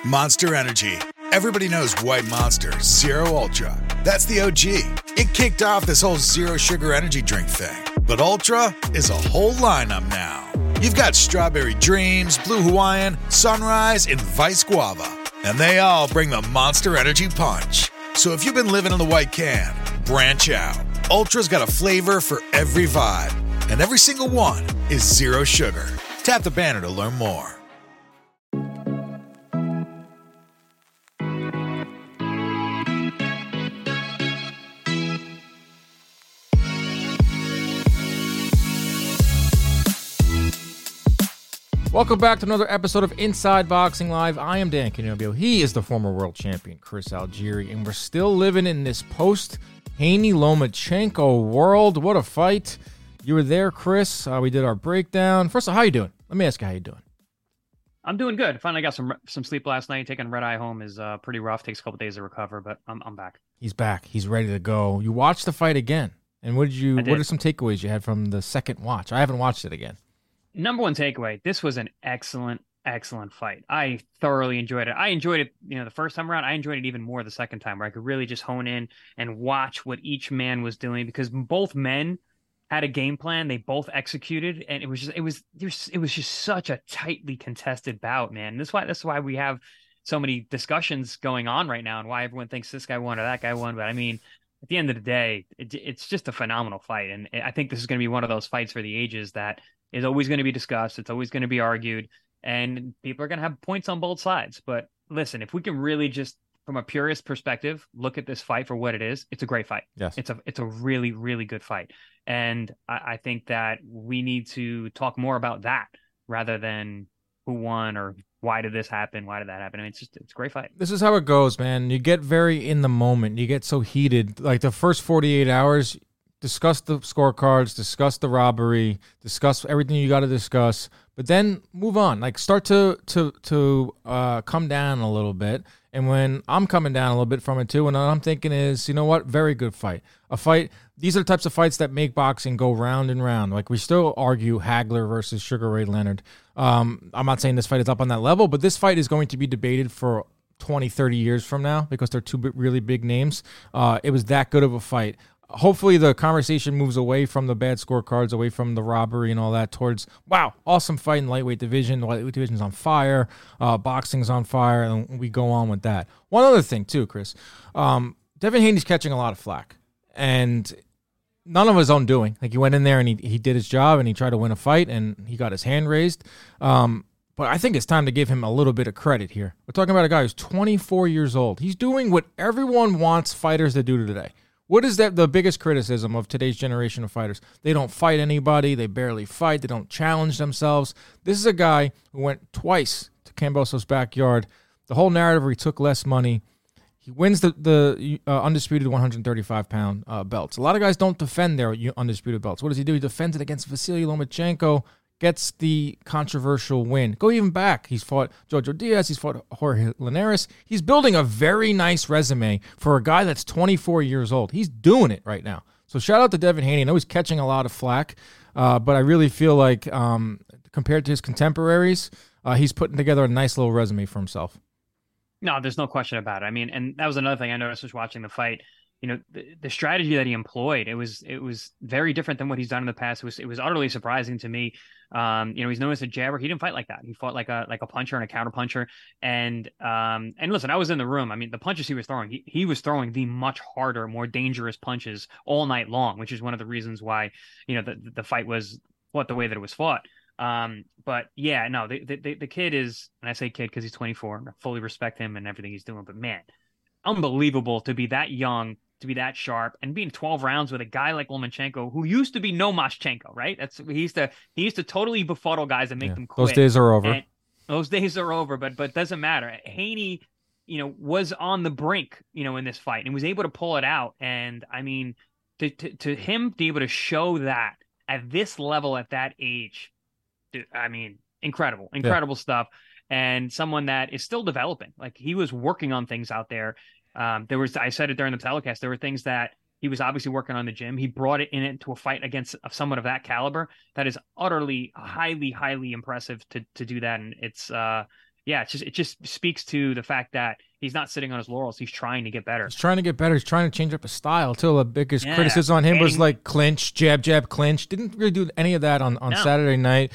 Monster Energy. Everybody knows White Monster Zero Ultra. That's the OG. It kicked off this whole zero sugar energy drink thing. But Ultra is a whole lineup now. You've got Strawberry Dreams, Blue Hawaiian, Sunrise, and Vice Guava. And they all bring the Monster Energy punch. So if you've been living in the white can, branch out. Ultra's got a flavor for every vibe. And every single one is zero sugar. Tap the banner to learn more. Welcome back to another episode of Inside Boxing Live. I am Dan Canobio. He is the former world champion, Chris Algieri, and we're still living in this post-Haney Lomachenko world. What a fight. You were there, Chris. We did our breakdown. First of all, how you doing? Let me ask you how you doing. I'm doing good. Finally got some sleep last night. Taking red eye home is pretty rough. Takes a couple days to recover, but I'm back. He's back. He's ready to go. You watched the fight again. And what are some takeaways you had from the second watch? I haven't watched it again. Number one takeaway, this was an excellent fight. I thoroughly enjoyed it. I enjoyed it, the first time around. I enjoyed it even more the second time, where I could really just hone in and watch what each man was doing, because both men had a game plan. They both executed, and it was just such a tightly contested bout, man. That's why we have so many discussions going on right now, and why everyone thinks this guy won or that guy won. But I mean, at the end of the day, it's just a phenomenal fight, and I think this is going to be one of those fights for the ages that is always going to be discussed. It's always going to be argued, and people are going to have points on both sides. But listen, if we can really just, from a purist perspective, look at this fight for what it is, it's a great fight. Yes. It's a really, really good fight. And I think that we need to talk more about that rather than who won or why did this happen? Why did that happen? I mean, it's a great fight. This is how it goes, man. You get very in the moment. You get so heated. Like the first 48 hours, discuss the scorecards, discuss the robbery, discuss everything you got to discuss, but then move on. Like start to come down a little bit. And when I'm coming down a little bit from it too, and all I'm thinking is, you know what? Very good fight. These are the types of fights that make boxing go round and round. Like we still argue Hagler versus Sugar Ray Leonard. I'm not saying this fight is up on that level, but this fight is going to be debated for 20, 30 years from now because they're two really big names. It was that good of a fight. Hopefully the conversation moves away from the bad scorecards, away from the robbery and all that, towards, wow, awesome fight in the lightweight division. The lightweight division's on fire. Boxing's on fire, and we go on with that. One other thing, too, Chris. Devin Haney's catching a lot of flack, and none of his own doing. Like, he went in there, and he did his job, and he tried to win a fight, and he got his hand raised. But I think it's time to give him a little bit of credit here. We're talking about a guy who's 24 years old. He's doing what everyone wants fighters to do today. What is the biggest criticism of today's generation of fighters? They don't fight anybody. They barely fight. They don't challenge themselves. This is a guy who went twice to Kambosos' backyard. The whole narrative where he took less money. He wins the undisputed 135-pound belts. A lot of guys don't defend their undisputed belts. What does he do? He defends it against Vasily Lomachenko, gets the controversial win. Go even back. He's fought Jojo Diaz. He's fought Jorge Linares. He's building a very nice resume for a guy that's 24 years old. He's doing it right now. So shout out to Devin Haney. I know he's catching a lot of flack, but I really feel like compared to his contemporaries, he's putting together a nice little resume for himself. No, there's no question about it. I mean, and that was another thing I noticed was watching the fight. The strategy that he employed, it was very different than what he's done in the past. It was utterly surprising to me. He's known as a jabber. He didn't fight like that. He fought like a puncher and a counter puncher. And listen, I was in the room. I mean, the punches he was throwing, he was throwing the much harder, more dangerous punches all night long, which is one of the reasons why, the fight was the way that it was fought. But yeah, no, the kid is, and I say kid because he's 24. I fully respect him and everything he's doing, but man, unbelievable to be that young, to be that sharp, and being 12 rounds with a guy like Lomachenko, who used to be no Moschenko, right? He used to totally befuddle guys and make them quit. Those days are over. And those days are over, but doesn't matter. Haney, was on the brink, in this fight and was able to pull it out. And I mean, to him be able to show that at this level, at that age, dude, I mean, incredible stuff. And someone that is still developing. Like, he was working on things out there. I said it during the telecast, there were things that he was obviously working on the gym. He brought it into a fight against someone of that caliber. That is utterly, highly, highly impressive to do that. And yeah, it just speaks to the fact that he's not sitting on his laurels. He's trying to get better. He's trying to get better. He's trying to change up his style too. The biggest Yeah. criticism on him was Adding- like clinch, jab, clinch. Didn't really do any of that on No. Saturday night.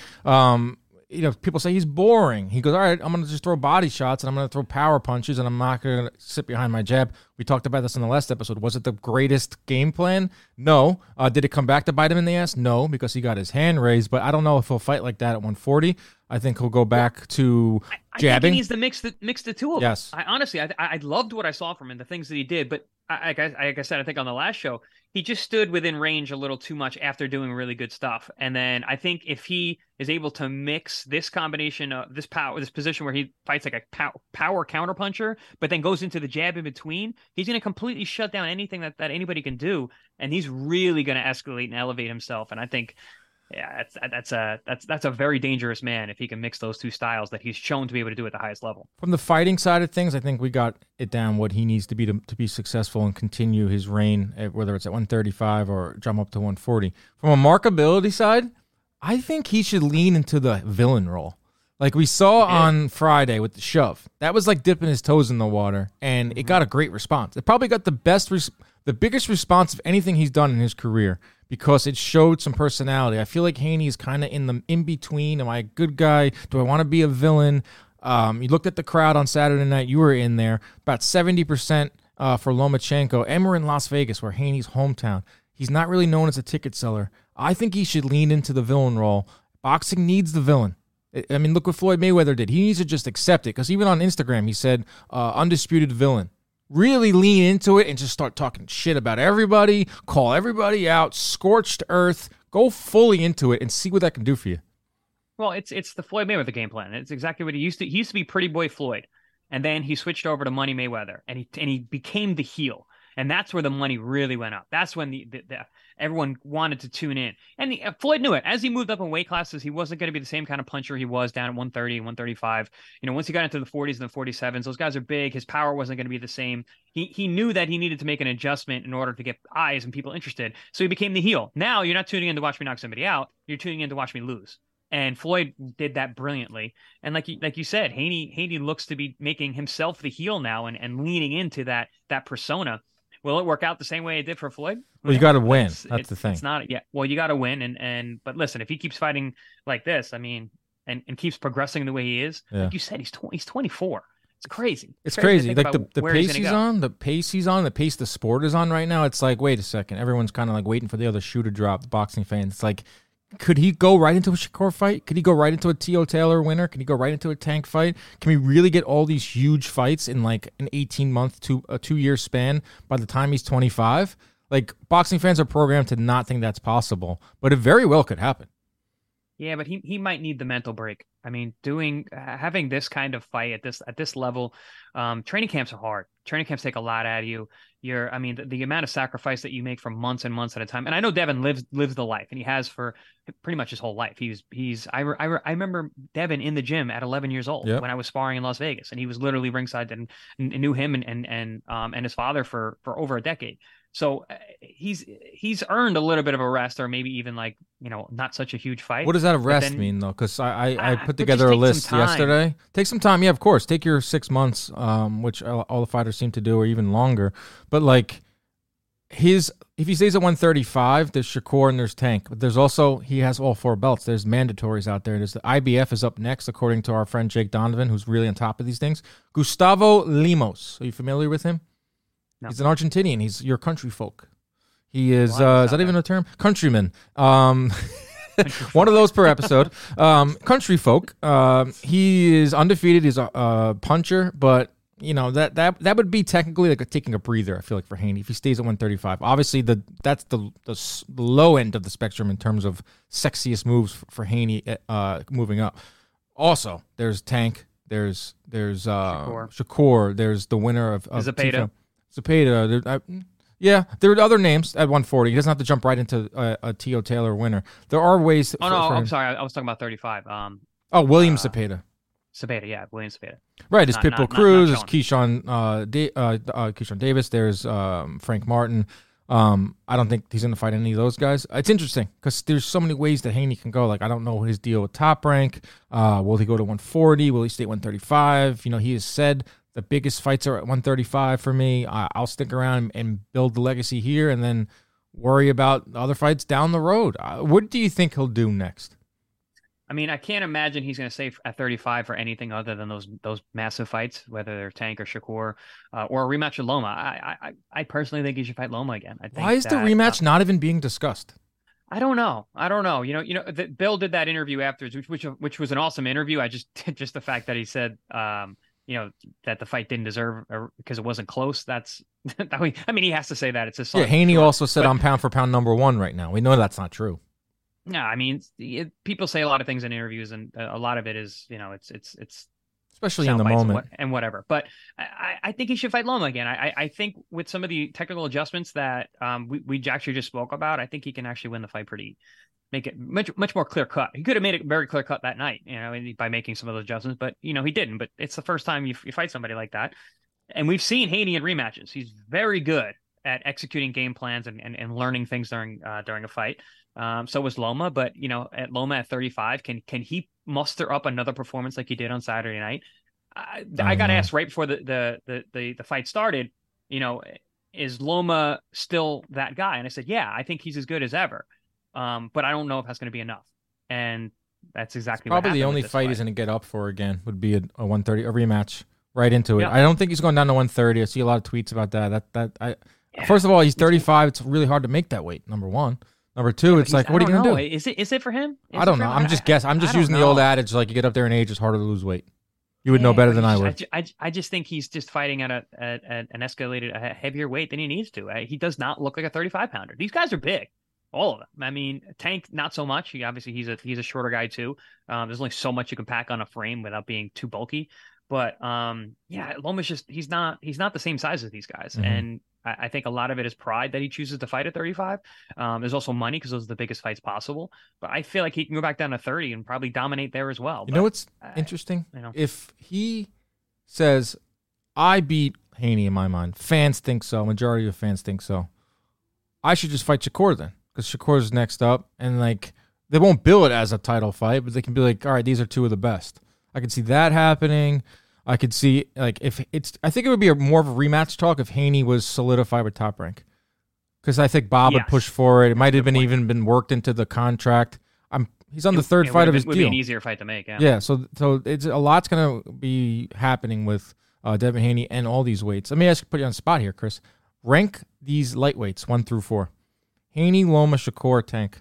People say he's boring. He goes, all right, I'm going to just throw body shots and I'm going to throw power punches and I'm not going to sit behind my jab. We talked about this in the last episode. Was it the greatest game plan? No. Did it come back to bite him in the ass? No, because he got his hand raised. But I don't know if he'll fight like that at 140. I think he'll go back to I jabbing. think he needs to mix the two of them. Yes. I honestly, I loved what I saw from him, the things that he did. But like I said, I think on the last show, he just stood within range a little too much after doing really good stuff. And then I think if he is able to mix this combination of this position where he fights like a power counterpuncher, but then goes into the jab in between, he's going to completely shut down anything that anybody can do. And he's really going to escalate and elevate himself. And I think, yeah, that's a very dangerous man if he can mix those two styles that he's shown to be able to do at the highest level. From the fighting side of things, I think we got it down what he needs to be successful and continue his reign, whether it's at 135 or jump up to 140. From a markability side, I think he should lean into the villain role. Like we saw on Friday with the shove. That was like dipping his toes in the water, and it got a great response. It probably got the biggest response of anything he's done in his career because it showed some personality. I feel like Haney is kind of in between. Am I a good guy? Do I want to be a villain? You looked at the crowd on Saturday night. You were in there. About 70% for Lomachenko. And we're in Las Vegas, where Haney's hometown. He's not really known as a ticket seller. I think he should lean into the villain role. Boxing needs the villain. I mean, look what Floyd Mayweather did. He needs to just accept it because even on Instagram, he said, undisputed villain. Really lean into it and just start talking shit about everybody, call everybody out, scorched earth, go fully into it and see what that can do for you. Well, it's the Floyd Mayweather game plan. It's exactly what he used to. He used to be Pretty Boy Floyd, and then he switched over to Money Mayweather, and he became the heel. And that's where the money really went up. That's when the everyone wanted to tune in. And Floyd knew it. As he moved up in weight classes, he wasn't going to be the same kind of puncher he was down at 130, 135. Once he got into the 40s and the 47s, those guys are big. His power wasn't going to be the same. He knew that he needed to make an adjustment in order to get eyes and people interested. So he became the heel. Now you're not tuning in to watch me knock somebody out. You're tuning in to watch me lose. And Floyd did that brilliantly. And like you said, Haney looks to be making himself the heel now and leaning into that persona. Will it work out the same way it did for Floyd? Well, you got to win. That's the thing. It's not. Yeah. Well, you got to win. But listen, if he keeps fighting like this, I mean, and keeps progressing the way he is, like you said, he's 24. It's crazy. It's crazy. Like the pace he's on, the pace the sport is on right now. It's like, wait a second. Everyone's kind of like waiting for the other shoe to drop. The boxing fans. It's like, could he go right into a Shakur fight? Could he go right into a T.O. Taylor winner? Can he go right into a Tank fight? Can we really get all these huge fights in like an 18-month to a 2-year span by the time he's 25? Like, boxing fans are programmed to not think that's possible, but it very well could happen. Yeah, but he might need the mental break. I mean, having this kind of fight at this level, training camps are hard. Training camps take a lot out of you. The amount of sacrifice that you make for months and months at a time. And I know Devin lives the life, and he has for pretty much his whole life. I remember Devin in the gym at 11 years old when I was sparring in Las Vegas, and he was literally ringside and knew him and his father for over a decade. So he's earned a little bit of a rest, or maybe even not such a huge fight. What does that rest mean though? Because I put together a list yesterday. Take some time, yeah, of course. Take your 6 months, which all the fighters seem to do, or even longer. But like if he stays at 135, there's Shakur and there's Tank. But there's also, he has all 4 belts. There's mandatories out there. There's the IBF is up next, according to our friend Jake Donovan, who's really on top of these things. Gustavo Lemos. Are you familiar with him? No. He's an Argentinian. He's your country folk. He is, is that even a term? Countryman. One of those per episode. Country folk. He is undefeated. He's a puncher, but that would be technically like taking a breather, I feel like, for Haney if he stays at 135. Obviously, that's the low end of the spectrum in terms of sexiest moves for Haney moving up. Also, there's Tank. There's Shakur. There's the winner of Zepeda. Yeah, there are other names at 140. He doesn't have to jump right into a T.O. Taylor winner. There are ways. I'm sorry. I was talking about 35. William Zepeda. Zepeda, yeah, William Zepeda. Right, there's Pitbull Cruz, there's Keyshawn Davis, there's Frank Martin. I don't think he's going to fight any of those guys. It's interesting because there's so many ways that Haney can go. Like, I don't know his deal with Top Rank. Will he go to 140? Will he stay at 135? He has said the biggest fights are at 135 for me. I'll stick around and build the legacy here and then worry about other fights down the road. What do you think he'll do next? I mean, I can't imagine he's going to stay at 35 for anything other than those massive fights, whether they're Tank or Shakur, or a rematch with Loma. I personally think he should fight Loma again. I think Why is the rematch not even being discussed? I don't know. Bill did that interview afterwards, which was an awesome interview. I just the fact that he said, that the fight didn't deserve because it wasn't close. That's, he has to say that. It's his son. Yeah, Haney also said I'm pound for pound number one right now. We know that's not true. No, I mean, people say a lot of things in interviews, and a lot of it is, it's especially in the moment and whatever. But I think he should fight Loma again. I think with some of the technical adjustments that we actually just spoke about, I think he can actually win the fight make it much more clear cut. He could have made it very clear cut that night, by making some of those adjustments, but he didn't. But it's the first time you fight somebody like that, and we've seen Haney in rematches. He's very good at executing game plans and learning things during a fight. So was Loma, but at Loma at 35, can he muster up another performance like he did on Saturday night? I got asked right before the fight started, is Loma still that guy? And I said, yeah, I think he's as good as ever. But I don't know if that's going to be enough. And that's exactly probably the only fight he's going to get up for again would be a 130, a rematch right into it. Yeah. I don't think he's going down to 130. I see a lot of tweets about that. First of all, he's 35. It's really hard to make that weight. Number one. Number two, it's like, what are you going to do? Is it for him? I don't know. I'm just guessing. I'm just using the old adage, like you get up there in age, it's harder to lose weight. You would know better than I would. I just think he's just fighting at an escalated, a heavier weight than he needs to. He does not look like a 35-pounder. These guys are big, all of them. I mean, Tank, not so much. He's a shorter guy too. There's only so much you can pack on a frame without being too bulky. But Loma's just he's not the same size as these guys, and I think a lot of it is pride that he chooses to fight at 35. There's also money because those are the biggest fights possible. But I feel like he can go back down to 30 and probably dominate there as well. You know what's interesting? If he says, I beat Haney in my mind, fans think so, majority of fans think so, I should just fight Shakur then because Shakur's next up. And they won't bill it as a title fight, but they can be like, all right, these are two of the best. I can see that happening. I could see, if it's, I think it would be more of a rematch talk if Haney was solidified with Top Rank. Because I think Bob would push for it. It might have been worked into the contract. He's on the third fight of his deal. It would be an easier fight to make, yeah. Yeah, so it's a lot's going to be happening with Devin Haney and all these weights. Let me put you on the spot here, Chris. Rank these lightweights 1 through 4. Haney, Loma, Shakur, Tank.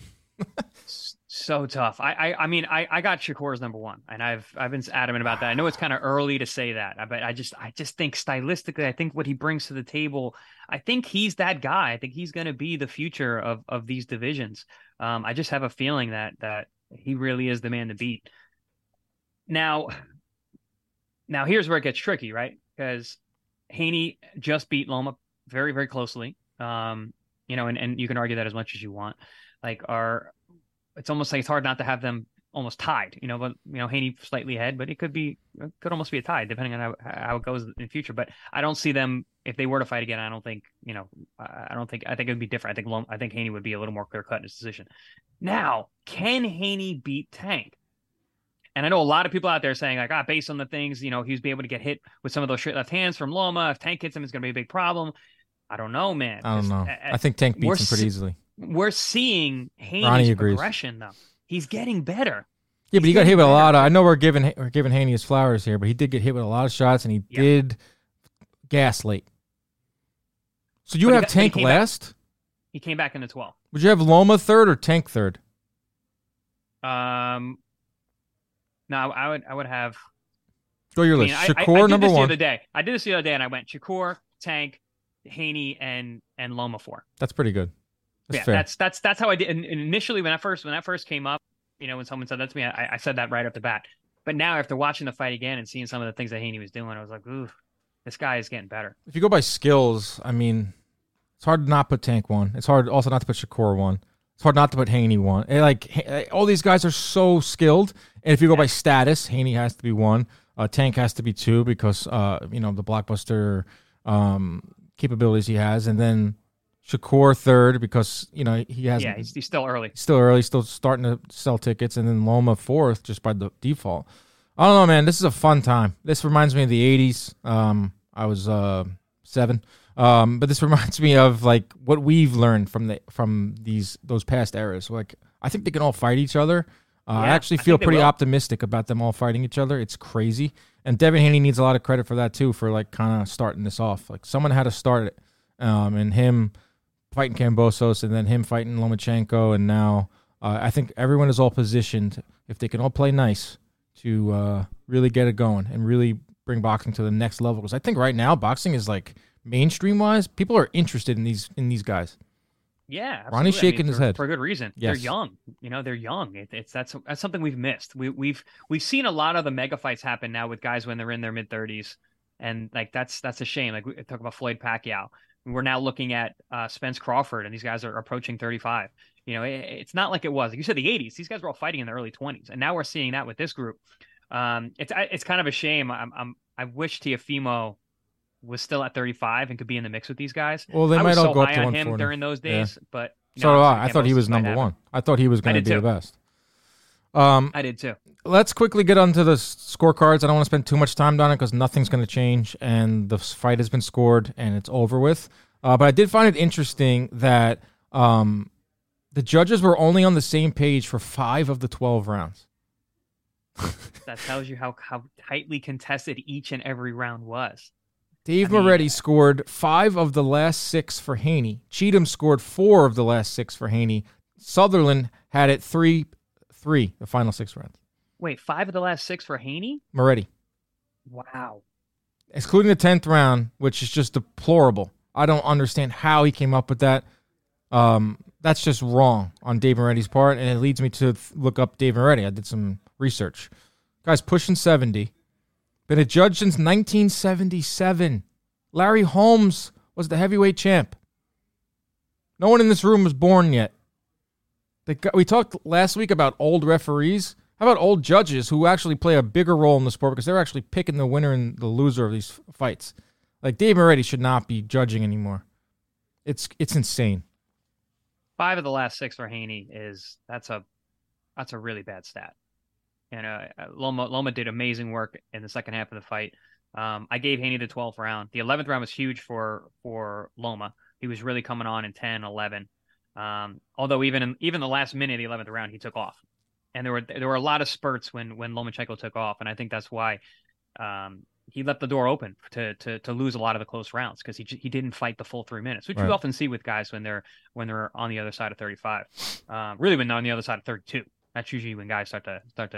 So tough. I mean, I got Shakur as number one, and I've been adamant about that. I know it's kind of early to say that, but I just think stylistically, I think what he brings to the table, I think he's that guy. I think he's going to be the future of these divisions. I just have a feeling that he really is the man to beat. Now here's where it gets tricky, right? Because Haney just beat Loma very, very closely. And you can argue that as much as you want. It's almost like it's hard not to have them almost tied, but Haney slightly ahead, but it could almost be a tie depending on how it goes in the future. But I don't see them, if they were to fight again, I think it would be different. I think Haney would be a little more clear cut in his decision. Now, can Haney beat Tank? And I know a lot of people out there saying based on the things, he's be able to get hit with some of those straight left hands from Loma. If Tank hits him, it's going to be a big problem. I don't know, man. I don't know. I think Tank beats him pretty easily. We're seeing Haney's progression, though. He's getting better. Yeah, but he got hit with a lot of. I know we're giving Haney his flowers here, but he did get hit with a lot of shots, and he did gas late. So you have Tank last? He came back in the 12. Would you have Loma third or Tank third? No, I would have. Go your list. Shakur number one. I did this the other day, and I went Shakur, Tank, Haney, and Loma 4. That's pretty good. That's fair. That's how I did. And initially, when that first came up, when someone said that to me, I said that right off the bat. But now, after watching the fight again and seeing some of the things that Haney was doing, I was like, ooh, this guy is getting better. If you go by skills, I mean, it's hard to not put Tank 1. It's hard also not to put Shakur 1. It's hard not to put Haney 1. All these guys are so skilled. And if you go by status, Haney has to be 1. Tank has to be 2 because the blockbuster capabilities he has, and then Shakur third because he hasn't. Yeah, he's still early. Still early, still starting to sell tickets, and then Loma fourth just by the default. I don't know, man. This is a fun time. This reminds me of the '80s. I was 7, but this reminds me of like what we've learned from those past eras. Like I think they can all fight each other. I actually feel pretty optimistic about them all fighting each other. It's crazy, and Devin Haney needs a lot of credit for that too, for like kind of starting this off. Like someone had to start it, and him fighting Kambosos, and then him fighting Lomachenko, and now I think everyone is all positioned, if they can all play nice, to really get it going and really bring boxing to the next level. Because I think right now boxing is like mainstream-wise, people are interested in these guys. Yeah, absolutely. Ronnie's shaking his head for a good reason. Yes. They're young. They're young. That's something we've missed. We've seen a lot of the mega fights happen now with guys when they're in their mid-30s, and like that's a shame. Like we talk about Floyd Pacquiao. We're now looking at Spence Crawford, and these guys are approaching 35. It's not like it was. Like you said, the 80s. These guys were all fighting in the early 20s, and now we're seeing that with this group. It's kind of a shame. I wish Teofimo was still at 35 and could be in the mix with these guys. Well, they might all go up to 140 him during those days, but so do I. I thought he was number one. I thought he was going to be the best. I did too. Let's quickly get onto the scorecards. I don't want to spend too much time on it because nothing's going to change, and the fight has been scored and it's over with. But I did find it interesting that the judges were only on the same page for 5 of the 12 rounds. That tells you how tightly contested each and every round was. Dave Moretti scored 5 of the last 6 for Haney. Cheatham scored 4 of the last 6 for Haney. Sutherland had it 3, the final 6 rounds. Wait, 5 of the last 6 for Haney? Moretti. Wow. Excluding the 10th round, which is just deplorable. I don't understand how he came up with that. That's just wrong on Dave Moretti's part, and it leads me to look up Dave Moretti. I did some research. Guy's pushing 70. Been a judge since 1977. Larry Holmes was the heavyweight champ. No one in this room was born yet. We talked last week about old referees. How about old judges who actually play a bigger role in the sport because they're actually picking the winner and the loser of these fights? Like Dave Moretti should not be judging anymore. It's insane. 5 of the last 6 for Haney that's a really bad stat. And Loma did amazing work in the second half of the fight. I gave Haney the 12th round. The 11th round was huge for Loma. He was really coming on in 10, 11. Although even the last minute of the 11th round, he took off. And there were a lot of spurts when Lomachenko took off, and I think that's why he left the door open to lose a lot of the close rounds because he didn't fight the full 3 minutes, which right. you often see with guys when they're on the other side of 35. Really, when they're on the other side of 32, that's usually when guys start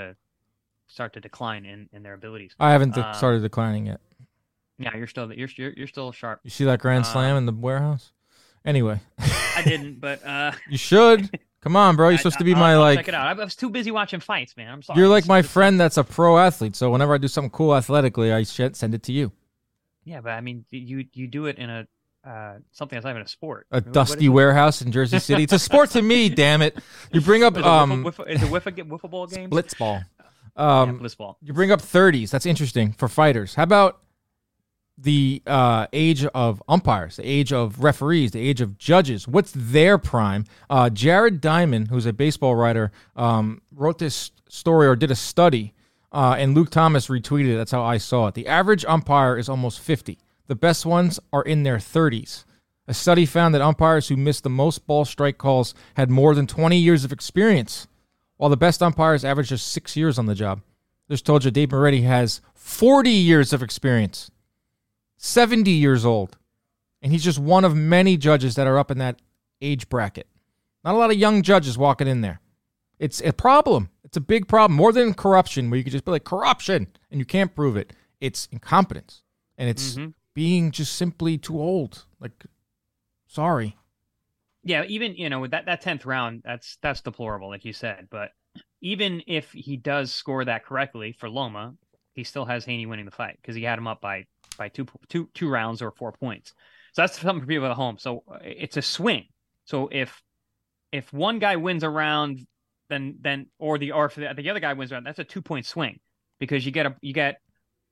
to decline in their abilities. I haven't started declining yet. Yeah, you're still sharp. You see that grand slam in the warehouse? Anyway, I didn't, but you should. Come on, bro. You're supposed to be I'll check it out. I was too busy watching fights, man. I'm sorry. You're like my friend that's a pro athlete. So whenever I do something cool athletically, I send it to you. Yeah, but I mean, you do it in a something that's not even a sport. A dusty warehouse in Jersey City. It's a sport to me. Damn it! You bring up is it wiffle ball game? Blitzball. Blitzball. You bring up 30s. That's interesting for fighters. How about the age of umpires, the age of referees, the age of judges? What's their prime? Jared Diamond, who's a baseball writer, wrote this story or did a study, and Luke Thomas retweeted it. That's how I saw it. The average umpire is almost 50. The best ones are in their 30s. A study found that umpires who missed the most ball strike calls had more than 20 years of experience, while the best umpires average just 6 years on the job. Just told you, Dave Moretti has 40 years of experience. 70 years old. And he's just one of many judges that are up in that age bracket. Not a lot of young judges walking in there. It's a problem. It's a big problem. More than corruption, where you could just be like, corruption, and you can't prove it. It's incompetence. And it's being just simply too old. Like, sorry. Yeah, even, with that 10th round, that's deplorable, like you said. But even if he does score that correctly for Loma, he still has Haney winning the fight because he had him up by two rounds or 4 points. So that's something for people at home. So it's a swing. So if one guy wins a round, then or if the other guy wins a round, that's a 2-point swing because you get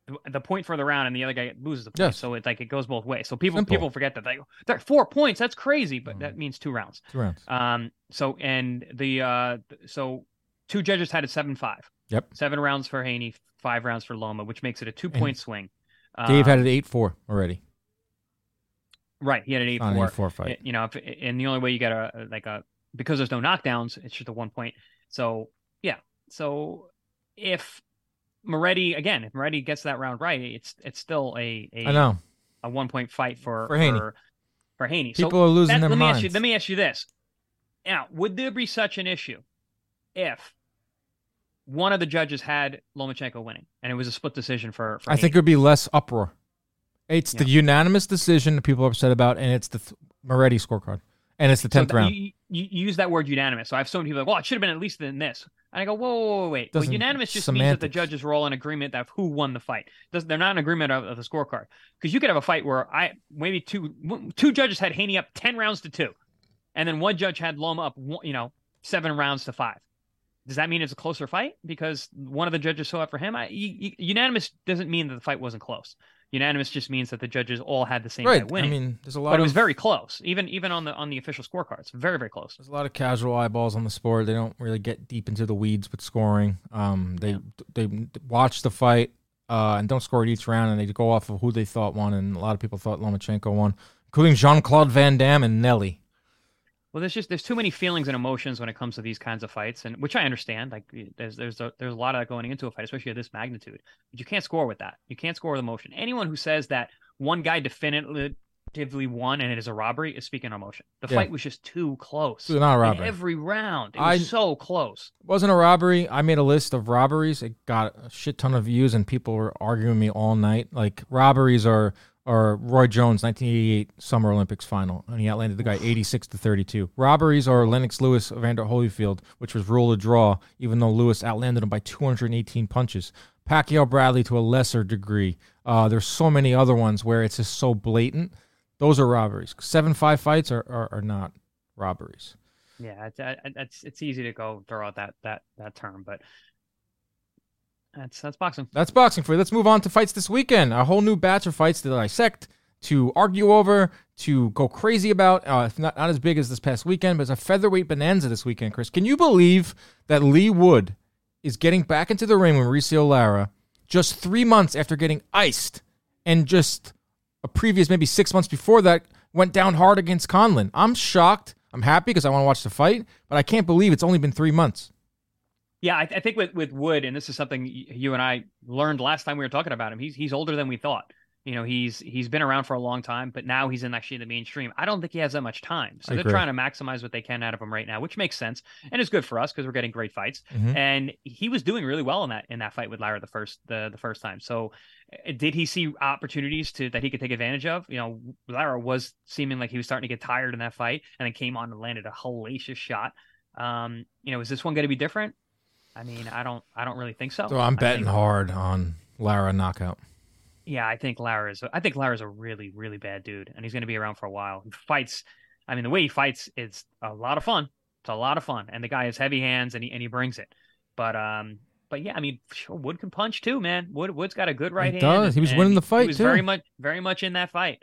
the point for the round, and the other guy loses the point. Yes. So it's like it goes both ways. So Simple. people forget that they're 4 points. That's crazy, but that means 2 rounds. 2 rounds. So and so 2 judges had it 7-5. Yep. 7 rounds for Haney, 5 rounds for Loma, which makes it a 2-point swing. Dave had it 8-4 already. Right, he had an 8-4. On an 8-4 fight. And the only way you get because there's no knockdowns, it's just a 1 point. So yeah. So if Moretti gets that round right, it's still a 1 point fight for Haney. For Haney. People are losing their minds. Let me ask you this. Now, would there be such an issue if one of the judges had Lomachenko winning and it was a split decision for I think it would be less uproar. It's the unanimous decision that people are upset about, and it's the Moretti scorecard, and it's the 10th round. You use that word unanimous. So I have so many people like, well, it should have been at least in this. And I go, whoa, wait. Well, unanimous just means that the judges were all in agreement of who won the fight. They're not in agreement of the scorecard. Because you could have a fight where maybe two judges had Haney up 10 rounds to 2, and then one judge had Loma up 7 rounds to 5. Does that mean it's a closer fight because one of the judges saw it for him? Unanimous doesn't mean that the fight wasn't close. Unanimous just means that the judges all had the same guy winning. I mean, there's a lot. But it was very close, even on the official scorecards. Very, very close. There's a lot of casual eyeballs on the sport. They don't really get deep into the weeds with scoring. They watch the fight and don't score at each round, and they go off of who they thought won. And a lot of people thought Lomachenko won, including Jean-Claude Van Damme and Nelly. Well, there's too many feelings and emotions when it comes to these kinds of fights, and which I understand. Like there's a lot of that going into a fight, especially at this magnitude. But you can't score with that. You can't score with emotion. Anyone who says that one guy definitively won and it is a robbery is speaking emotion. The fight was just too close. It was not a robbery. In every round, it was so close. It wasn't a robbery. I made a list of robberies. It got a shit ton of views, and people were arguing with me all night. Like robberies are Roy Jones' 1988 Summer Olympics final, and he outlanded the guy 86-32. Robberies are Lennox Lewis, Evander Holyfield, which was ruled a draw, even though Lewis outlanded him by 218 punches. Pacquiao Bradley to a lesser degree. There's so many other ones where it's just so blatant. Those are robberies. 7-5 fights are not robberies. Yeah, it's easy to go throw out that term, but that's boxing. That's boxing for you. Let's move on to fights this weekend. A whole new batch of fights to dissect, to argue over, to go crazy about. Not as big as this past weekend, but it's a featherweight bonanza this weekend, Chris. Can you believe that Lee Wood is getting back into the ring with Mauricio Lara just 3 months after getting iced, and just a previous maybe 6 months before that went down hard against Conlon? I'm shocked. I'm happy because I want to watch the fight, but I can't believe it's only been 3 months. Yeah, I think with Wood, and this is something you and I learned last time we were talking about him. He's older than we thought. He's been around for a long time, but now he's actually in the mainstream. I don't think he has that much time, so they're trying to maximize what they can out of him right now, which makes sense and is good for us because we're getting great fights. Mm-hmm. And he was doing really well in that fight with Lara the first time. So, did he see opportunities that he could take advantage of? Lara was seeming like he was starting to get tired in that fight, and then came on and landed a hellacious shot. Is this one going to be different? I mean, I don't really think so. So I'm betting hard on Lara knockout. Yeah, I think Lara's a really, really bad dude, and he's going to be around for a while. He fights. I mean, the way he fights, it's a lot of fun. It's a lot of fun, and the guy has heavy hands, and he brings it. But yeah, I mean, Wood can punch too, man. Wood's got a good right hand. Does. He was winning the fight too. He was very much in that fight.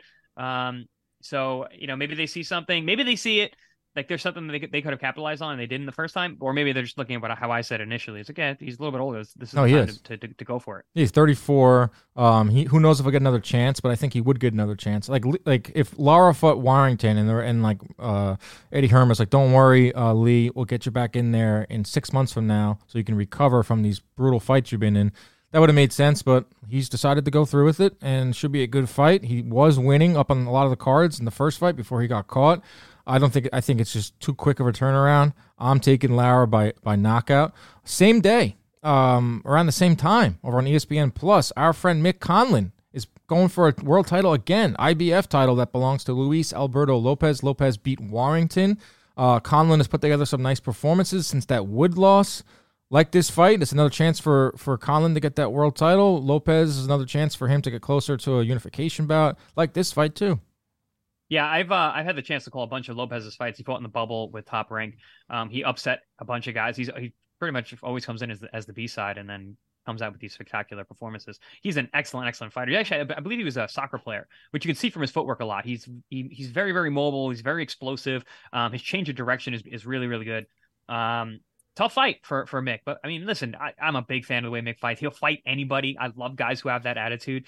So maybe they see something. Maybe they see it. Like there's something that they could have capitalized on and they didn't the first time, or maybe they're just looking at how I said initially. It's like, yeah, he's a little bit older. This is the time to go for it. He's 34. Who knows if he'll get another chance, but I think he would get another chance. Like if Lara fought Warrington and Eddie Herman's like, don't worry, Lee, we'll get you back in there in 6 months from now so you can recover from these brutal fights you've been in. That would have made sense, but he's decided to go through with it and should be a good fight. He was winning up on a lot of the cards in the first fight before he got caught. I think it's just too quick of a turnaround. I'm taking Lara by knockout. Same day, around the same time, over on ESPN Plus, our friend Mick Conlon is going for a world title again, IBF title that belongs to Luis Alberto Lopez. Lopez beat Warrington. Conlon has put together some nice performances since that Wood loss. Like this fight, it's another chance for Conlon to get that world title. Lopez is another chance for him to get closer to a unification bout. Like this fight too. Yeah, I've had the chance to call a bunch of Lopez's fights. He fought in the bubble with Top Rank. He upset a bunch of guys. He pretty much always comes in as the B side, and then comes out with these spectacular performances. He's an excellent fighter. Actually, I believe he was a soccer player, which you can see from his footwork a lot. He's very, very mobile. He's very explosive. His change of direction is really, really good. Tough fight for Mick. But I mean, listen, I'm a big fan of the way Mick fights. He'll fight anybody. I love guys who have that attitude.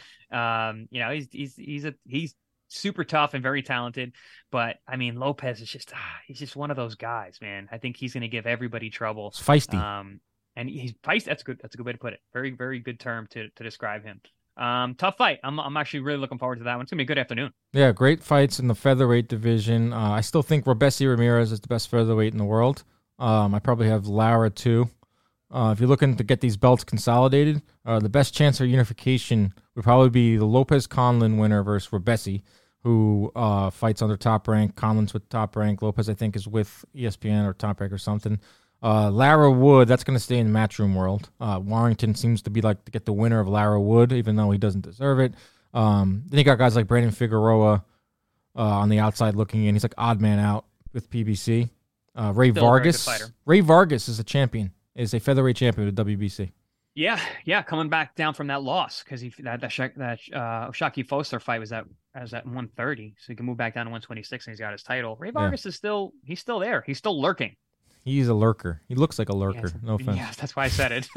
He's super tough and very talented. But I mean, Lopez is he's just one of those guys, man. I think he's going to give everybody trouble. It's feisty. And he's feisty. That's good. That's a good way to put it. Very, very good term to describe him. Tough fight. I'm actually really looking forward to that one. It's gonna be a good afternoon. Yeah, great fights in the featherweight division. I still think Robesi Ramirez is the best featherweight in the world. I probably have Lara too. If you're looking to get these belts consolidated, the best chance for unification would probably be the Lopez Conlon winner versus Robesi, who fights under Top Rank. Conlon's with Top Rank. Lopez, I think, is with ESPN or Top Rank or something. Lara Wood, that's going to stay in the Matchroom world. Warrington seems to be like to get the winner of Lara Wood, even though he doesn't deserve it. Then you got guys like Brandon Figueroa on the outside looking in. He's like odd man out with PBC. Ray Vargas. Ray Vargas is a champion. Is a featherweight champion with WBC. Yeah, coming back down from that loss because that Shaki Foster fight was at 130, so he can move back down to 126 and he's got his title. Ray Vargas is still there. He's still lurking. He's a lurker. He looks like a lurker. No offense. Yes, that's why I said it.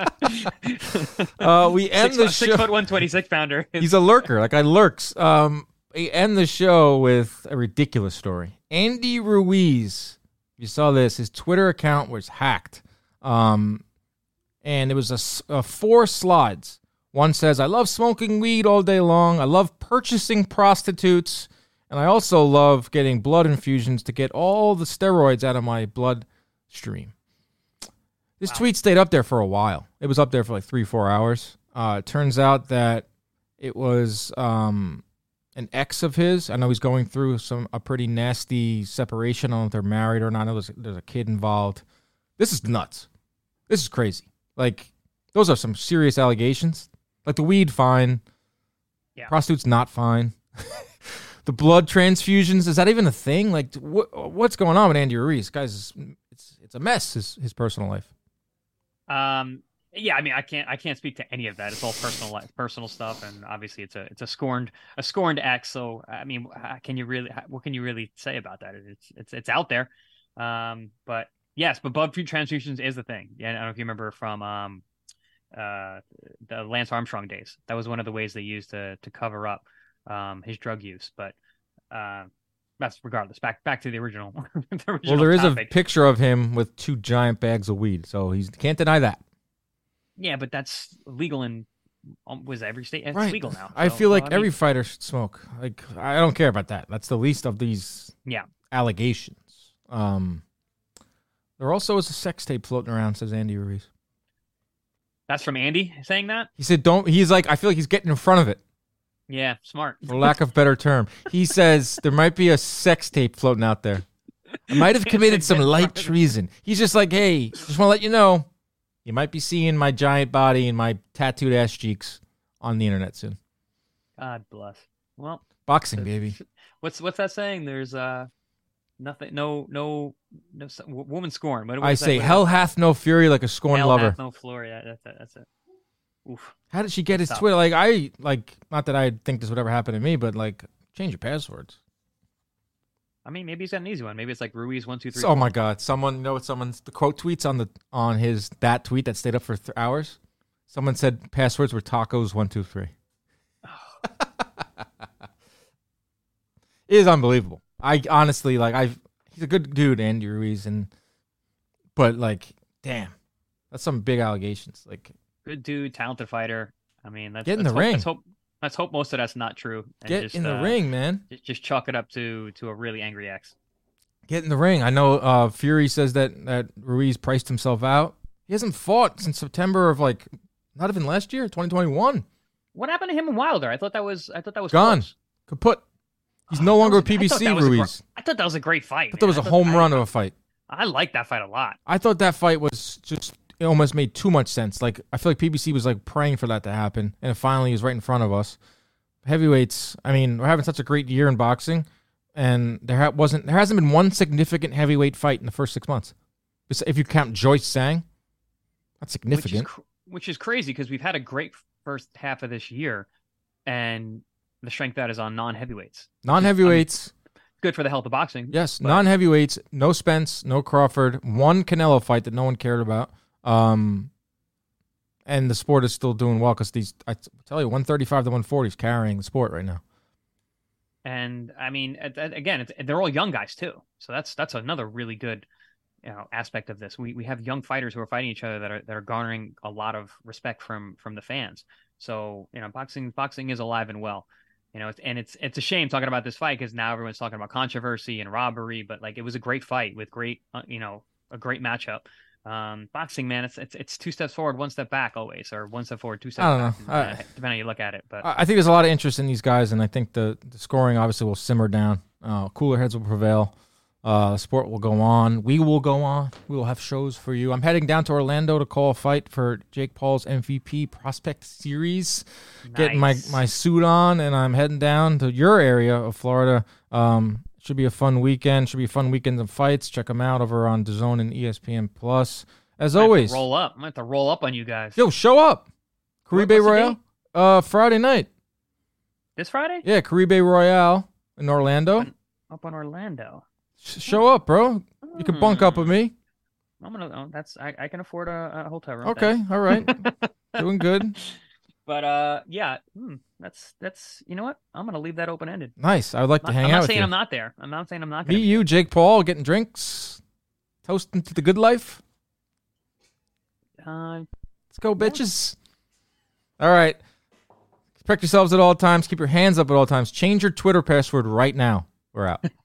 We end the show. 6 foot 126 pounder. He's a lurker. Like I lurks. We end the show with a ridiculous story. Andy Ruiz. You saw this. His Twitter account was hacked. And it was 4 slides. One says, I love smoking weed all day long. I love purchasing prostitutes. And I also love getting blood infusions to get all the steroids out of my bloodstream. This tweet stayed up there for a while. It was up there for like 3-4 hours. It turns out that it was an ex of his. I know he's going through a pretty nasty separation. I don't know if they're married or not. I know there's a kid involved. This is nuts. This is crazy. Like, those are some serious allegations. Like, the weed, fine. Yeah. Prostitutes, not fine. The blood transfusions, is that even a thing? Like, what's going on with Andy Ruiz? Guys, it's a mess, his personal life. Yeah, I mean, I can't speak to any of that. It's all personal stuff, and obviously it's a scorned ex. So, I mean, what can you really say about that? It's out there. But yes, but blood transfusions is the thing. Yeah, I don't know if you remember from the Lance Armstrong days. That was one of the ways they used to cover up his drug use. But that's regardless. Back to the original. Well, there is topic. A picture of him with 2 giant bags of weed, so he can't deny that. Yeah, but that's legal in was every state. It's right. legal now. So, I feel like every fighter should smoke. Like, I don't care about that. That's the least of these allegations. There also is a sex tape floating around, says Andy Ruiz. That's from Andy saying that? He said, he's like, I feel like he's getting in front of it. Yeah, smart. For lack of better term. He says there might be a sex tape floating out there. I might have committed some light treason. He's just like, hey, just want to let you know, you might be seeing my giant body and my tattooed ass cheeks on the internet soon. God bless. Well, boxing, baby. What's that saying? There's nothing, no woman scorn. I say, hell hath no fury like a scorned lover. Hell hath no fury. Yeah, that's it. Oof. How did she get his tough. Twitter? Not that I think this would ever happen to me, but like, change your passwords. I mean, maybe he's got an easy one. Maybe it's like Ruiz 1 2 3. Oh my God! The quote tweets on that tweet that stayed up for heures. Someone said passwords were tacos 1 2 3. It is unbelievable. I honestly he's a good dude, Andy Ruiz, but like, damn, that's some big allegations. Like, good dude, talented fighter. I mean, get in the ring. Let's hope most of that's not true. And get in the ring, man. Just chalk it up to a really angry ex. Get in the ring. I know Fury says that Ruiz priced himself out. He hasn't fought since September of not even last year, 2021. What happened to him and Wilder? I thought that was gone. Close. Kaput. He's no longer with PBC, Ruiz. I thought that was a great fight. I thought that was a home run of a fight. I liked that fight a lot. I thought that fight was just, it almost made too much sense. Like, I feel like PBC was like praying for that to happen, and it finally is right in front of us. Heavyweights, I mean, we're having such a great year in boxing, and there hasn't been one significant heavyweight fight in the first 6 months. If you count Joyce Sang, that's significant. which is crazy because we've had a great first half of this year, and the strength that is on non-heavyweights. Non-heavyweights. Good for the health of boxing. Yes, but non-heavyweights. No Spence, no Crawford. One Canelo fight that no one cared about. And the sport is still doing well because I tell you, 135 to 140 is carrying the sport right now. And I mean, again, they're all young guys too. So that's another really good, aspect of this. We have young fighters who are fighting each other that are garnering a lot of respect from the fans. So boxing is alive and well. It's a shame talking about this fight because now everyone's talking about controversy and robbery, but like it was a great fight with great, a great matchup. Boxing, man, it's 2 steps forward, 1 step back always, or 1 step forward, 2 steps back, depending on how you look at it. But I think there's a lot of interest in these guys, and I think the scoring obviously will simmer down. Cooler heads will prevail. Sport will go on. We will go on. We will have shows for you. I'm heading down to Orlando to call a fight for Jake Paul's MVP Prospect Series. Nice. Getting my suit on, and I'm heading down to your area of Florida. Should be a fun weekend. Should be a fun weekend of fights. Check them out over on DAZN and ESPN Plus. As always, roll up. I'm going to have to roll up on you guys. Yo, show up. Caribe Royale. Friday night. This Friday? Yeah, Caribe Royale in Orlando. Up on Orlando. Show up, bro. You can bunk up with me. I'm gonna. I can afford a hotel room. Okay, all right. Doing good. But yeah, that's you know what? I'm gonna leave that open ended. Nice. I would like to hang out with you. I'm not saying I'm not there. I'm not saying I'm not gonna meet you, Jake Paul, getting drinks, toasting to the good life. Let's go, bitches. All right. Protect yourselves at all times. Keep your hands up at all times. Change your Twitter password right now. We're out.